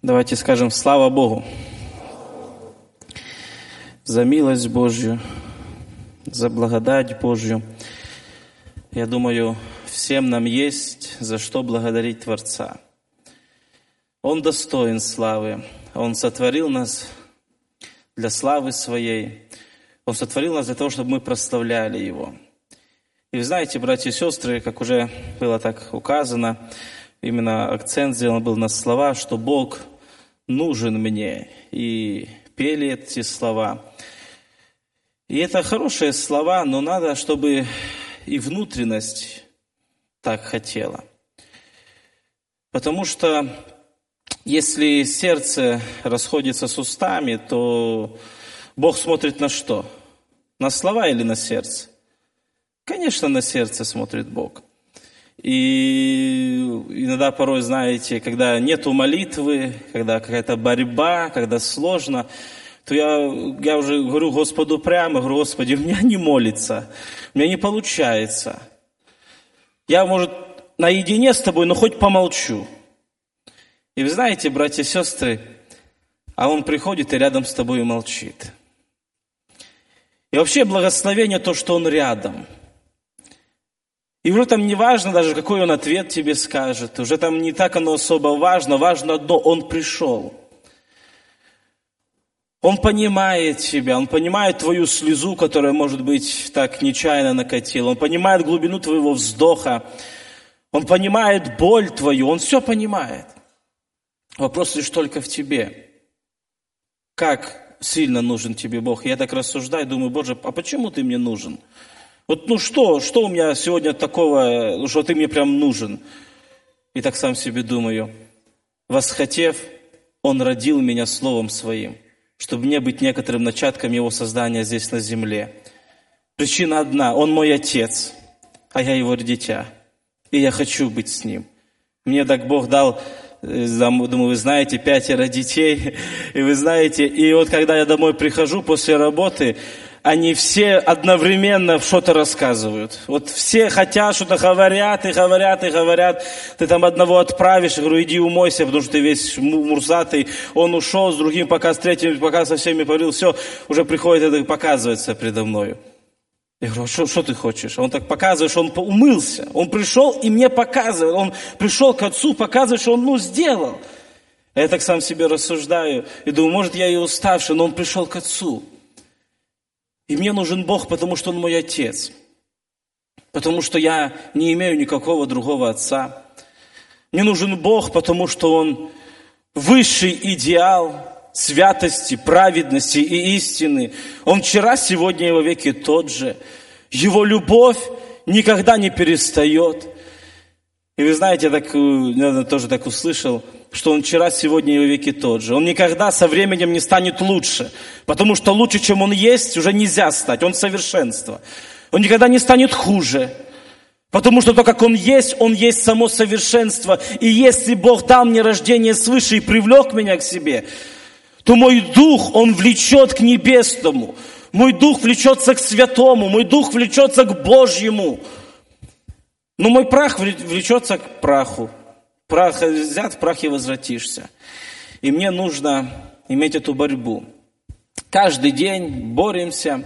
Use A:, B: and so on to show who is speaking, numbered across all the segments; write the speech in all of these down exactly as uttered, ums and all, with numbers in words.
A: Давайте скажем «Слава Богу» за милость Божью, за благодать Божью. Я думаю, всем нам есть за что благодарить Творца. Он достоин славы. Он сотворил нас для славы Своей. Он сотворил нас для того, чтобы мы прославляли Его. И вы знаете, братья и сестры, как уже было так указано, именно акцент сделан был на слова, что Бог нужен мне. И пели эти слова. И это хорошие слова, но надо, чтобы и внутренность так хотела. Потому что если сердце расходится с устами, то Бог смотрит на что? На слова или на сердце? Конечно, на сердце смотрит Бог. И иногда порой, знаете, когда нету молитвы, когда какая-то борьба, когда сложно, то я, я уже говорю Господу прямо, говорю: Господи, у меня не молится, у меня не получается. Я, может, наедине с Тобой, но хоть помолчу. И вы знаете, братья и сестры, а Он приходит и рядом с тобой и молчит. И вообще благословение то, что Он рядом. И уже там не важно даже, какой Он ответ тебе скажет. Уже там не так оно особо важно. Важно одно: Он пришел. Он понимает тебя, Он понимает твою слезу, которая, может быть, так нечаянно накатила. Он понимает глубину твоего вздоха. Он понимает боль твою. Он все понимает. Вопрос лишь только в тебе. Как сильно нужен тебе Бог? Я так рассуждаю, думаю: Боже, а почему Ты мне нужен? Вот ну что, что у меня сегодня такого, что Ты мне прям нужен? И так сам себе думаю: восхотев, Он родил меня Словом Своим, чтобы мне быть некоторым начатком Его создания здесь на земле. Причина одна: Он мой Отец, а я Его дитя, и я хочу быть с Ним. Мне так Бог дал, думаю, вы знаете, пятеро детей, и вы знаете, и вот когда я домой прихожу после работы, они все одновременно что-то рассказывают. Вот все хотят, что-то говорят, и говорят, и говорят. Ты там одного отправишь, я говорю: иди умойся, потому что ты весь мурзатый. Он ушел, с другим пока, с третьим пока со всеми поговорил, все, уже приходит это показывается предо мною. Я говорю: что, что ты хочешь? Он так показывает, что он умылся. Он пришел и мне показывает. Он пришел к Отцу, показывает, что он ну сделал. Я так сам себе рассуждаю и думаю: может, я и уставший, но он пришел к Отцу. И мне нужен Бог, потому что Он мой Отец. Потому что я не имею никакого другого Отца. Мне нужен Бог, потому что Он высший идеал святости, праведности и истины. Он вчера, сегодня и во веки тот же. Его любовь никогда не перестает. И вы знаете, я так, наверное, тоже так услышал, что Он вчера, сегодня и во веки тот же. Он никогда со временем не станет лучше, потому что лучше, чем Он есть, уже нельзя стать. Он совершенство. Он никогда не станет хуже, потому что то, как Он есть, Он есть само совершенство. И если Бог дал мне рождение свыше и привлек меня к себе, то мой дух, он влечет к небесному. Мой дух влечется к святому, мой дух влечется к Божьему. Но мой прах влечется к праху. Прах взят, в прахе возвратишься. И мне нужно иметь эту борьбу. Каждый день боремся.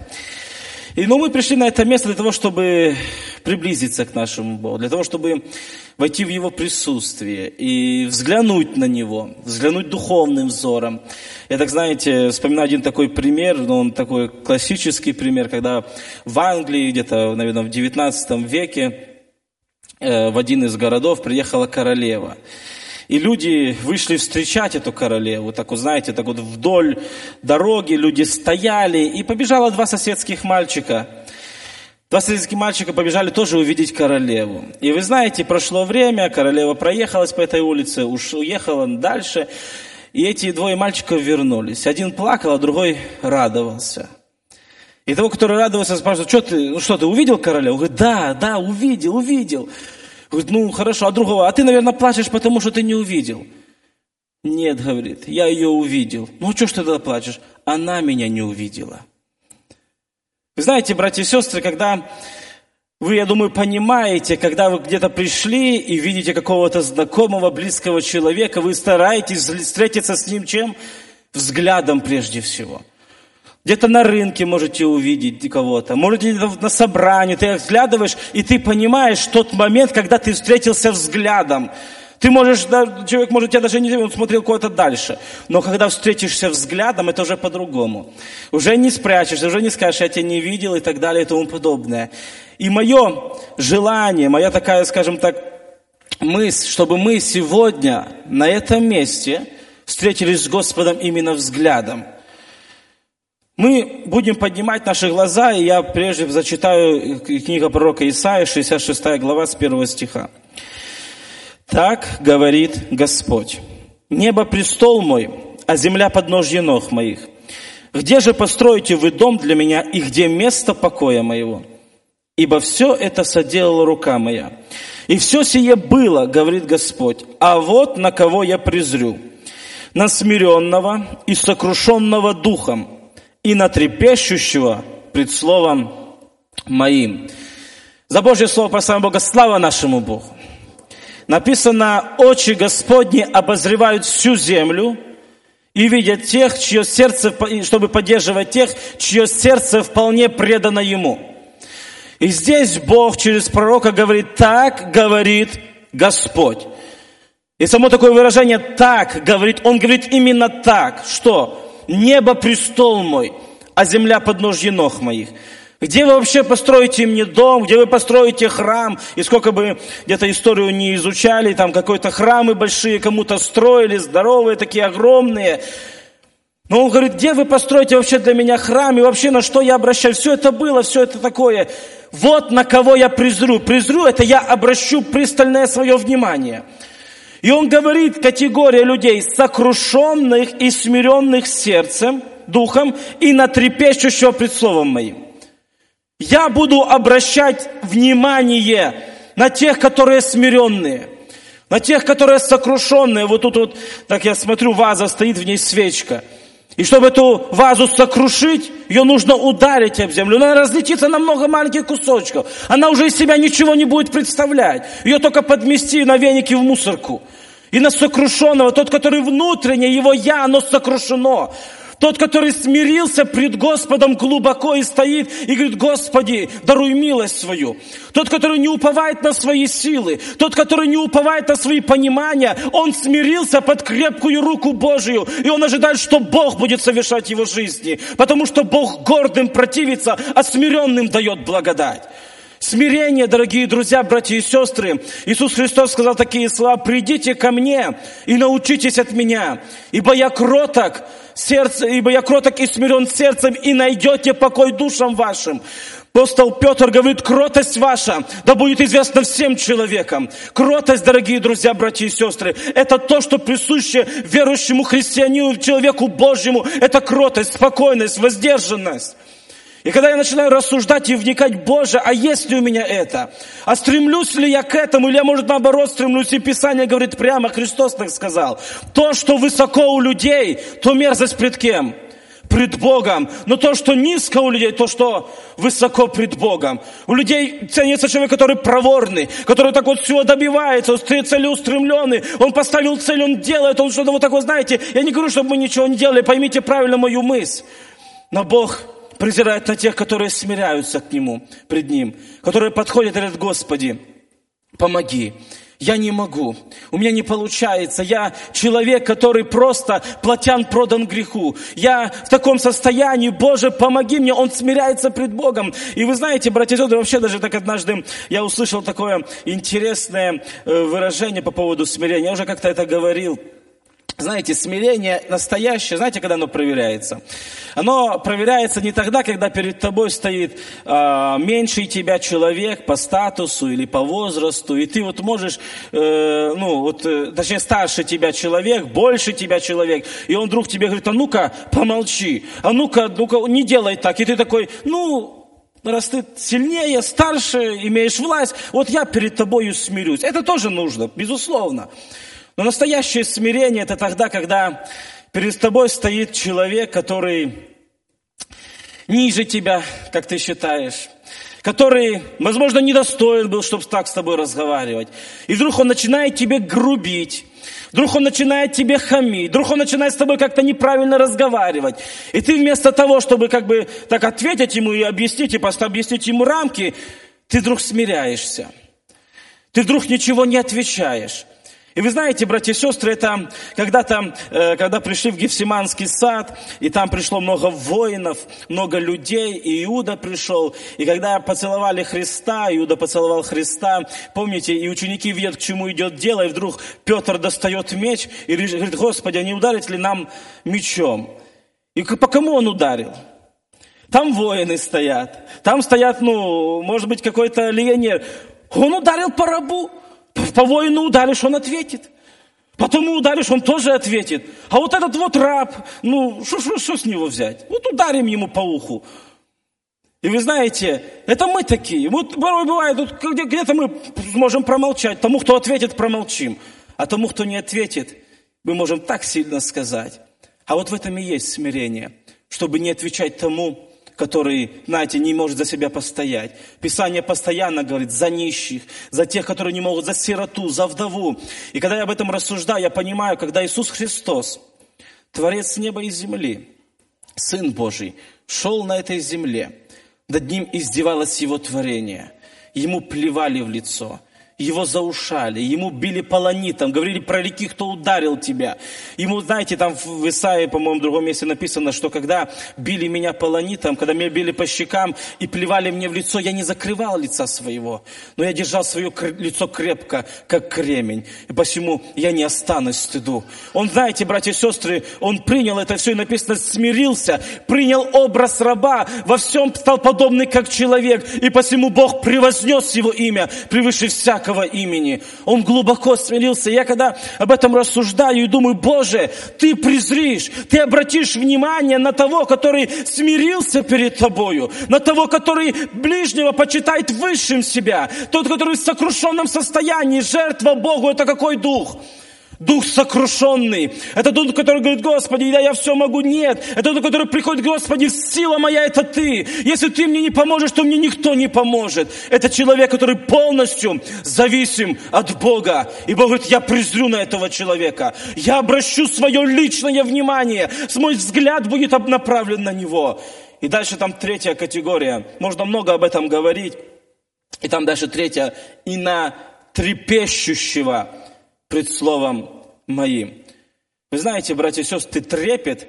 A: И ну, мы пришли на это место для того, чтобы приблизиться к нашему Богу, для того, чтобы войти в Его присутствие и взглянуть на Него, взглянуть духовным взором. Я так, знаете, вспоминаю один такой пример, но он такой классический пример, когда в Англии, где-то, наверное, в девятнадцатом веке, э, в один из городов приехала королева. И люди вышли встречать эту королеву, так вот, знаете, так вот вдоль дороги люди стояли, и побежало два соседских мальчика. Два соседских мальчика побежали тоже увидеть королеву. И вы знаете, прошло время, королева проехалась по этой улице, уж уехала дальше, и эти двое мальчиков вернулись. Один плакал, а другой радовался. И того, который радовался, спрашивает: что ты, ну что, ты увидел королеву? Он говорит: да, да, увидел, увидел. Говорит: ну хорошо, а другого: а ты, наверное, плачешь, потому что ты не увидел. Нет, говорит, я ее увидел. Ну что ж ты тогда плачешь? Она меня не увидела. Вы знаете, братья и сестры, когда Вы, я думаю, понимаете, когда вы где-то пришли и видите какого-то знакомого, близкого человека, вы стараетесь встретиться с ним чем? Взглядом прежде всего. Где-то на рынке можете увидеть кого-то, можете на собрании, ты взглядываешь, и ты понимаешь тот момент, когда ты встретился взглядом. Ты можешь, человек может тебя даже не видеть, он смотрел куда-то дальше. Но когда встретишься взглядом, это уже по-другому. Уже не спрячешься, уже не скажешь, я тебя не видел и так далее и тому подобное. И мое желание, моя такая, скажем так, мысль, чтобы мы сегодня на этом месте встретились с Господом именно взглядом. Мы будем поднимать наши глаза, и я прежде зачитаю книгу пророка Исаии, шестьдесят шестая глава, с первого стиха. «Так говорит Господь, небо престол мой, а земля подножье ног моих. Где же построите вы дом для меня, и где место покоя моего? Ибо все это соделала рука моя. И все сие было, говорит Господь, а вот на кого я презрю, на смиренного и сокрушенного духом, и на трепещущего пред словом моим». За Божье слово прославим Бога, слава нашему Богу. Написано, очи Господни обозревают всю землю и видят тех, чье сердце, чтобы поддерживать тех, чье сердце вполне предано Ему. И здесь Бог через пророка говорит, так говорит Господь. И само такое выражение «так говорит», Он говорит именно так, что небо престол мой, а земля подножье ног моих. Где вы вообще построите мне дом, где вы построите храм, и сколько бы где-то историю не изучали, там какие-то храмы большие кому-то строили, здоровые, такие огромные. Но он говорит, где вы построите вообще для меня храм, и вообще на что я обращаюсь? Все это было, все это такое. Вот на кого я презрю. Презрю, это я обращу пристальное свое внимание. И он говорит, категория людей, сокрушенных и смиренных сердцем, духом, и на трепещущего пред словом моим. Я буду обращать внимание на тех, которые смиренные, на тех, которые сокрушенные. Вот тут вот, так я смотрю, ваза стоит, в ней свечка. И чтобы эту вазу сокрушить, ее нужно ударить об землю. Она разлетится на много маленьких кусочков. Она уже из себя ничего не будет представлять. Ее только подмести на веники в мусорку. И на сокрушенного, тот, который внутренне, его я, оно сокрушено. Тот, который смирился пред Господом глубоко и стоит, и говорит, Господи, даруй милость свою. Тот, который не уповает на свои силы, тот, который не уповает на свои понимания, он смирился под крепкую руку Божию, и он ожидает, что Бог будет совершать его жизни, потому что Бог гордым противится, а смиренным дает благодать. Смирение, дорогие друзья, братья и сестры. Иисус Христос сказал такие слова: «Придите ко мне и научитесь от меня, ибо я кроток, сердце, ибо я кроток и смирен сердцем, и найдете покой душам вашим». Апостол Петр говорит: кротость ваша да будет известна всем человекам. Кротость, дорогие друзья, братья и сестры, это то, что присуще верующему христианину, человеку Божьему. Это кротость, спокойность, воздержанность. И когда я начинаю рассуждать и вникать, Боже, а есть ли у меня это? А стремлюсь ли я к этому? Или я, может, наоборот, стремлюсь? И Писание говорит прямо, Христос так сказал. То, что высоко у людей, то мерзость пред кем? Пред Богом. Но то, что низко у людей, то, что высоко пред Богом. У людей ценится человек, который проворный, который так вот всего добивается, он целеустремленный, он поставил цель, он делает, он что-то вот такое, знаете, я не говорю, чтобы мы ничего не делали, поймите правильно мою мысль. Но Бог презирает на тех, которые смиряются к Нему, пред Ним, которые подходят и говорят: Господи, помоги. Я не могу, у меня не получается, я человек, который просто плотян продан греху. Я в таком состоянии, Боже, помоги мне. Он смиряется пред Богом. И вы знаете, братья и сестры, вообще даже так однажды я услышал такое интересное выражение по поводу смирения. Я уже как-то это говорил. Знаете, смирение настоящее, знаете, когда оно проверяется? Оно проверяется не тогда, когда перед тобой стоит э, меньший тебя человек по статусу или по возрасту, и ты вот можешь, э, ну, вот, э, точнее, старше тебя человек, больше тебя человек, и он вдруг тебе говорит: а ну-ка, помолчи, а ну-ка, ну-ка, не делай так. И ты такой: ну, раз ты сильнее, старше, имеешь власть, вот я перед тобою смирюсь. Это тоже нужно, безусловно. Но настоящее смирение — это тогда, когда перед тобой стоит человек, который ниже тебя, как ты считаешь, который, возможно, недостоин был, чтобы так с тобой разговаривать. И вдруг он начинает тебе грубить. Вдруг он начинает тебе хамить. Вдруг он начинает с тобой как-то неправильно разговаривать. И ты вместо того, чтобы как бы так ответить ему и объяснить, и просто объяснить ему рамки, ты вдруг смиряешься. Ты вдруг ничего не отвечаешь. И вы знаете, братья и сестры, это когда-то, э, когда пришли в Гефсиманский сад, и там пришло много воинов, много людей, и Иуда пришел, и когда поцеловали Христа, Иуда поцеловал Христа, помните, и ученики видят, к чему идет дело, и вдруг Петр достает меч и говорит: Господи, а не ударить ли нам мечом? И по кому он ударил? Там воины стоят, там стоят, ну, может быть, какой-то легионер. Он ударил по рабу. По воину ударишь, он ответит. Потом ударишь, он тоже ответит. А вот этот вот раб, ну, что с него взять? Вот ударим ему по уху. И вы знаете, это мы такие. Вот порой бывает, вот где-то мы можем промолчать. Тому, кто ответит, промолчим. А тому, кто не ответит, мы можем так сильно сказать. А вот в этом и есть смирение. Чтобы не отвечать тому, который, знаете, не может за себя постоять. Писание постоянно говорит за нищих, за тех, которые не могут, за сироту, за вдову. И когда я об этом рассуждаю, я понимаю, когда Иисус Христос, Творец неба и земли, Сын Божий, шел на этой земле, над Ним издевалось Его творение, Ему плевали в лицо, Его заушали, Ему били полонитом, говорили: прореки, кто ударил тебя. Ему, знаете, там в Исаии, по-моему, в другом месте написано, что когда били меня полонитом, когда меня били по щекам и плевали мне в лицо, я не закрывал лица своего, но я держал свое лицо крепко, как кремень. И посему я не останусь стыду. Он, знаете, братья и сестры, он принял это все, и написано, смирился, принял образ раба, во всем стал подобный, как человек, и посему Бог превознес его имя превыше всякого имени. Он глубоко смирился. Я когда об этом рассуждаю и думаю: Боже, Ты презришь, Ты обратишь внимание на того, который смирился перед Тобою, на того, который ближнего почитает высшим себя, тот, который в сокрушенном состоянии. Жертва Богу — это какой дух? Дух сокрушенный. Это тот, который говорит: Господи, да я все могу. Нет. Это тот, который приходит: Господи, сила моя — это Ты. Если Ты мне не поможешь, то мне никто не поможет. Это человек, который полностью зависим от Бога. И Бог говорит: я презрю на этого человека. Я обращу свое личное внимание. Мой взгляд будет направлен на него. И дальше там третья категория. Можно много об этом говорить. И там дальше третья. И на трепещущего пред словом моим. Вы знаете, братья и сестры, трепет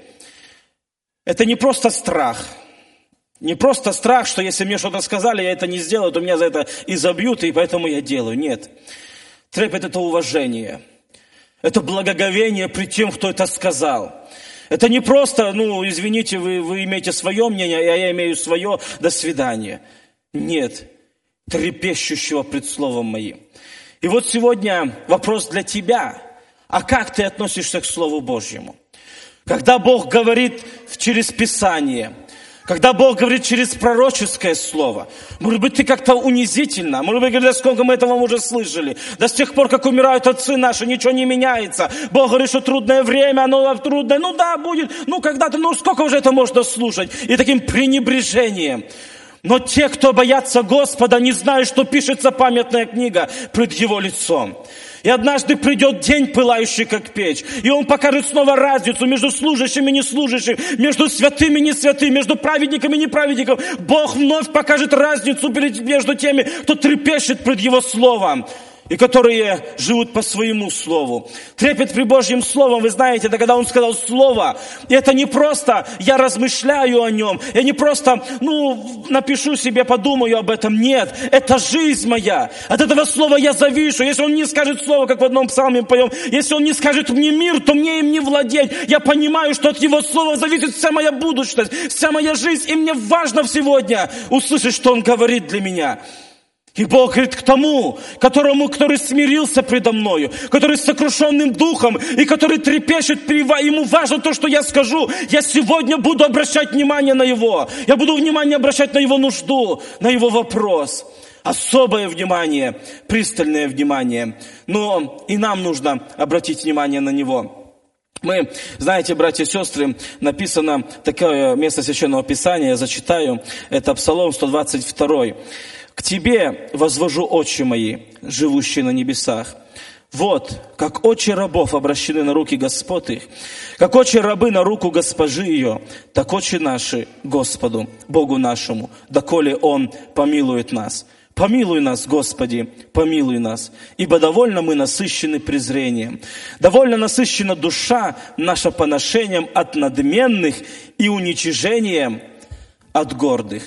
A: — это не просто страх. Не просто страх, что если мне что-то сказали, я это не сделаю, то меня за это изобьют, и поэтому я делаю. Нет. Трепет — это уважение. Это благоговение пред тем, кто это сказал. Это не просто, ну, извините, вы, вы имеете свое мнение, а я имею свое, до свидания. Нет. Трепещущего пред словом моим. И вот сегодня вопрос для тебя. А как ты относишься к Слову Божьему? Когда Бог говорит через Писание, когда Бог говорит через пророческое слово, может быть, ты как-то унизительно, может быть, да сколько мы этого уже слышали, да с тех пор, как умирают отцы наши, ничего не меняется. Бог говорит, что трудное время, оно трудное, ну да, будет, ну когда-то, ну сколько уже это можно слушать? И таким пренебрежением. Но те, кто боятся Господа, не знают, что пишется памятная книга пред Его лицом. И однажды придет день, пылающий как печь, и Он покажет снова разницу между служащими и неслужащими, между святыми и несвятыми, между праведниками и неправедниками. Бог вновь покажет разницу между теми, кто трепещет пред Его Словом, и которые живут по своему слову. Трепет при Божьем Словом, вы знаете, это когда Он сказал Слово. И это не просто я размышляю о Нем, я не просто, ну, напишу себе, подумаю об этом. Нет, это жизнь моя. От этого Слова я завишу. Если Он не скажет Слово, как в одном псалме поем, если Он не скажет мне мир, то мне им не владеть. Я понимаю, что от Его Слова зависит вся моя будущность, вся моя жизнь. И мне важно сегодня услышать, что Он говорит для меня. И Бог говорит к тому, которому, который смирился предо мною, который с сокрушенным духом и который трепещет, ему важно то, что я скажу. Я сегодня буду обращать внимание на его. Я буду внимание обращать на его нужду, на его вопрос. Особое внимание, пристальное внимание. Но и нам нужно обратить внимание на него. Мы, знаете, братья и сестры, написано такое место Священного Писания, я зачитаю, это Псалом сто двадцать два. «К Тебе возвожу очи мои, живущие на небесах. Вот, как очи рабов обращены на руки господ их, как очи рабы на руку госпожи ее, так очи наши Господу, Богу нашему, доколе Он помилует нас. Помилуй нас, Господи, помилуй нас, ибо довольно мы насыщены презрением. Довольно насыщена душа наша поношением от надменных и уничижением от гордых».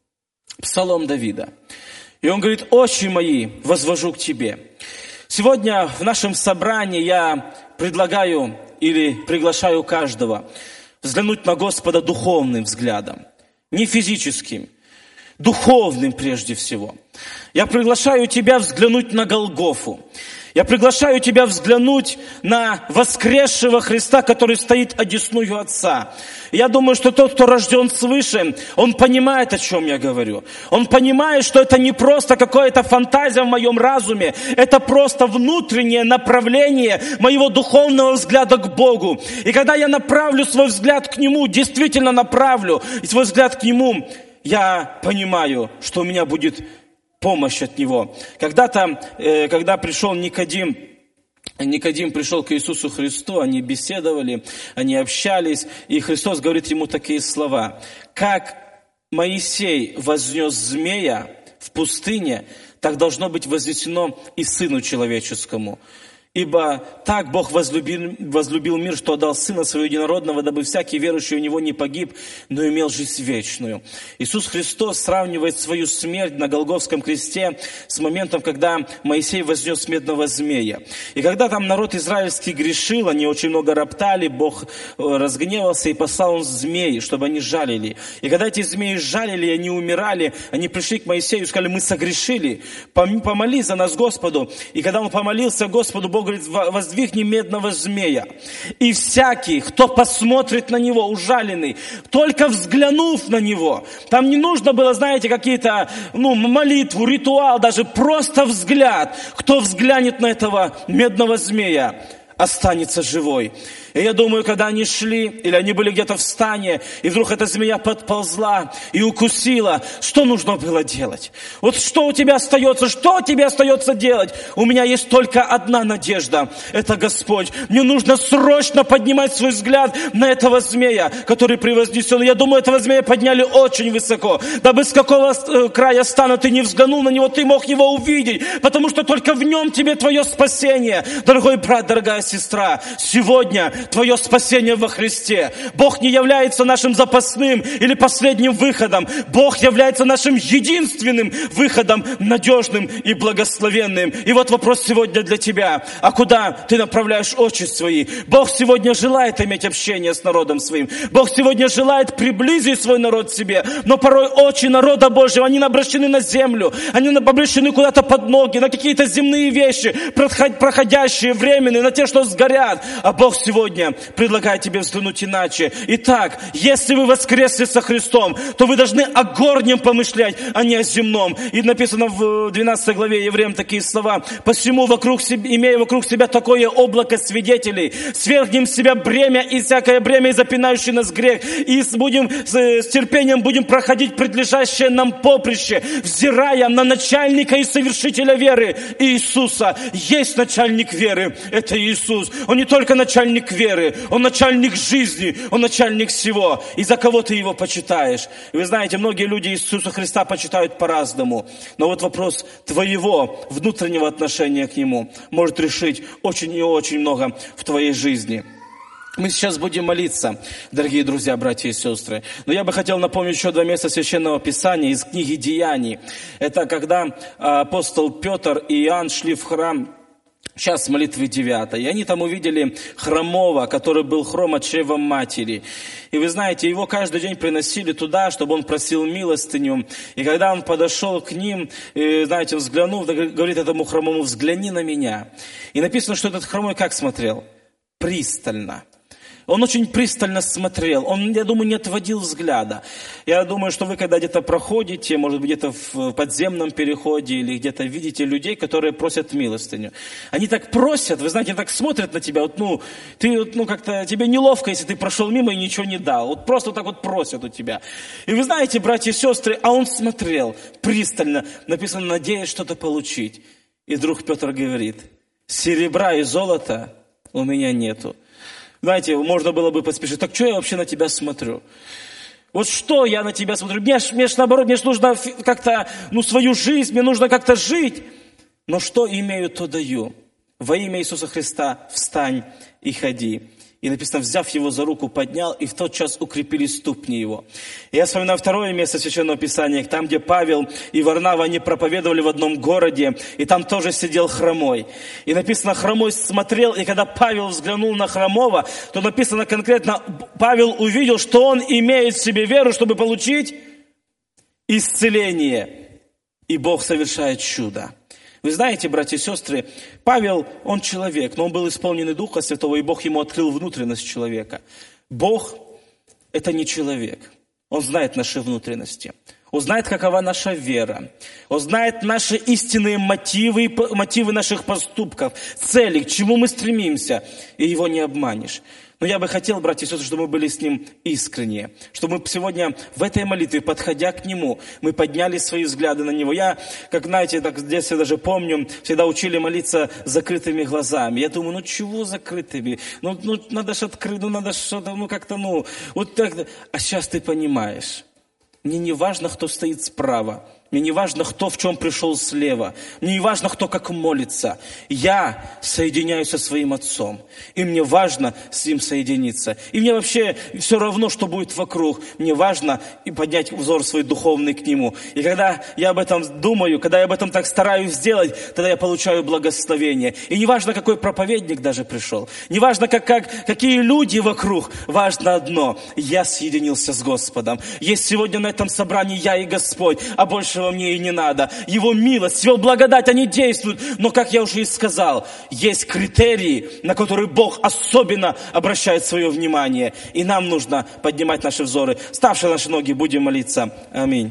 A: Псалом Давида. И он говорит: «Очи мои возвожу к Тебе». Сегодня в нашем собрании я предлагаю или приглашаю каждого взглянуть на Господа духовным взглядом, не физическим, духовным прежде всего. Я приглашаю тебя взглянуть на Голгофу. Я приглашаю тебя взглянуть на воскресшего Христа, который стоит одесную Отца. Я думаю, что тот, кто рожден свыше, он понимает, о чем я говорю. Он понимает, что это не просто какая-то фантазия в моем разуме, это просто внутреннее направление моего духовного взгляда к Богу. И когда я направлю свой взгляд к Нему, действительно направлю свой взгляд к Нему, я понимаю, что у меня будет помощь от Него. Когда-то, э, когда пришел Никодим, Никодим пришел к Иисусу Христу, они беседовали, они общались, и Христос говорит ему такие слова: «Как Моисей вознес змея в пустыне, так должно быть вознесено и Сыну Человеческому. Ибо так Бог возлюбил, возлюбил мир, что отдал Сына Своего Единородного, дабы всякий верующий в Него не погиб, но имел жизнь вечную». Иисус Христос сравнивает свою смерть на Голгофском кресте с моментом, когда Моисей вознес медного змея. И когда там народ израильский грешил, они очень много роптали, Бог разгневался и послал он змей, чтобы они жалили. И когда эти змеи жалили, они умирали, они пришли к Моисею и сказали: «Мы согрешили, помолись за нас Господу». И когда он помолился Господу, Бог говорит: «Воздвигни медного змея, и всякий, кто посмотрит на него, ужаленный, только взглянув на него». Там не нужно было, знаете, какие-то, ну, молитву, ритуал, даже просто взгляд. Кто взглянет на этого медного змея, останется живой. И я думаю, когда они шли, или они были где-то в стане, и вдруг эта змея подползла и укусила, что нужно было делать? Вот что у тебя остается? Что тебе остается делать? У меня есть только одна надежда. Это Господь. Мне нужно срочно поднимать свой взгляд на этого змея, который превознесен. Я думаю, этого змея подняли очень высоко. Дабы с какого края стана ты не взглянул на него, ты мог его увидеть. Потому что только в нем тебе твое спасение. Дорогой брат, дорогая сестра, сегодня твое спасение во Христе. Бог не является нашим запасным или последним выходом. Бог является нашим единственным выходом, надежным и благословенным. И вот вопрос сегодня для тебя: а куда ты направляешь очи свои? Бог сегодня желает иметь общение с народом своим. Бог сегодня желает приблизить свой народ к себе. Но порой очи народа Божьего, они обращены на землю. Они обращены куда-то под ноги, на какие-то земные вещи, проходящие, временные, на те, что сгорят. А Бог сегодня предлагает тебе взглянуть иначе. Итак, если вы воскресли со Христом, то вы должны о горнем помышлять, а не о земном. И написано в двенадцатой главе Евреям такие слова: «Посему, вокруг себя, имея вокруг себя такое облако свидетелей, свергнем с себя бремя и всякое бремя, и запинающий нас грех, и будем, с терпением будем проходить предлежащее нам поприще, взирая на начальника и совершителя веры Иисуса». Есть начальник веры, это Иисус. Он не только начальник веры, Он начальник жизни, Он начальник всего. И за кого ты Его почитаешь? И вы знаете, многие люди Иисуса Христа почитают по-разному. Но вот вопрос твоего внутреннего отношения к Нему может решить очень и очень много в твоей жизни. Мы сейчас будем молиться, дорогие друзья, братья и сестры. Но я бы хотел напомнить еще два места Священного Писания из книги «Деяний». Это когда апостол Петр и Иоанн шли в храм, час молитвы девятой, и они там увидели хромого, который был хром от чрева матери. И вы знаете, его каждый день приносили туда, чтобы он просил милостыню. И когда он подошел к ним, и, знаете, взглянув, говорит этому хромому: «Взгляни на меня». И написано, что этот хромой как смотрел? Пристально. Он очень пристально смотрел, он, я думаю, не отводил взгляда. Я думаю, что вы, когда где-то проходите, может быть, где-то в подземном переходе или где-то видите людей, которые просят милостыню. Они так просят, вы знаете, так смотрят на тебя, вот, ну, ты, вот, ну, как-то, тебе неловко, если ты прошел мимо и ничего не дал. Вот просто вот так вот просят у тебя. И вы знаете, братья и сестры, а он смотрел пристально, написано, надеясь что-то получить. И вдруг Петр говорит, серебра и золота у меня нету. Знаете, можно было бы поспешить. Так что я вообще на тебя смотрю? Вот что я на тебя смотрю? Мне ж, мне ж наоборот, мне ж нужно как-то, ну, свою жизнь, мне нужно как-то жить. Но что имею, то даю. Во имя Иисуса Христа встань и ходи. И написано, взяв его за руку, поднял, и в тот час укрепились ступни его. И я вспоминаю второе место Священного Писания, там, где Павел и Варнава, они проповедовали в одном городе, и там тоже сидел хромой. И написано, хромой смотрел, и когда Павел взглянул на хромого, то написано конкретно, Павел увидел, что он имеет в себе веру, чтобы получить исцеление. И Бог совершает чудо. Вы знаете, братья и сестры, Павел, он человек, но он был исполненный Духа Святого, и Бог ему открыл внутренность человека. Бог – это не человек. Он знает наши внутренности. Он знает, какова наша вера. Он знает наши истинные мотивы, мотивы наших поступков, цели, к чему мы стремимся, и его не обманешь. Но я бы хотел, братья и сестры, чтобы мы были с Ним искренние. Чтобы мы сегодня в этой молитве, подходя к Нему, мы подняли свои взгляды на Него. Я, как знаете, так в детстве даже помню, всегда учили молиться закрытыми глазами. Я думаю, ну чего закрытыми? Ну, ну надо же открыть, ну надо что-то, ну как-то, ну, вот так. А сейчас ты понимаешь, мне не важно, кто стоит справа. Мне не важно, кто в чем пришел слева. Мне не важно, кто как молится. Я соединяюсь со своим Отцом. И мне важно с Ним соединиться. И мне вообще все равно, что будет вокруг. Мне важно и поднять взор свой духовный к Нему. И когда я об этом думаю, когда я об этом так стараюсь сделать, тогда я получаю благословение. И не важно, какой проповедник даже пришел. Не важно, как, как, какие люди вокруг. Важно одно. Я соединился с Господом. Есть сегодня на этом собрании я и Господь, а больше мне и не надо. Его милость, Его благодать, они действуют. Но, как я уже и сказал, есть критерии, на которые Бог особенно обращает свое внимание. И нам нужно поднимать наши взоры. Ставшие наши ноги, будем молиться. Аминь.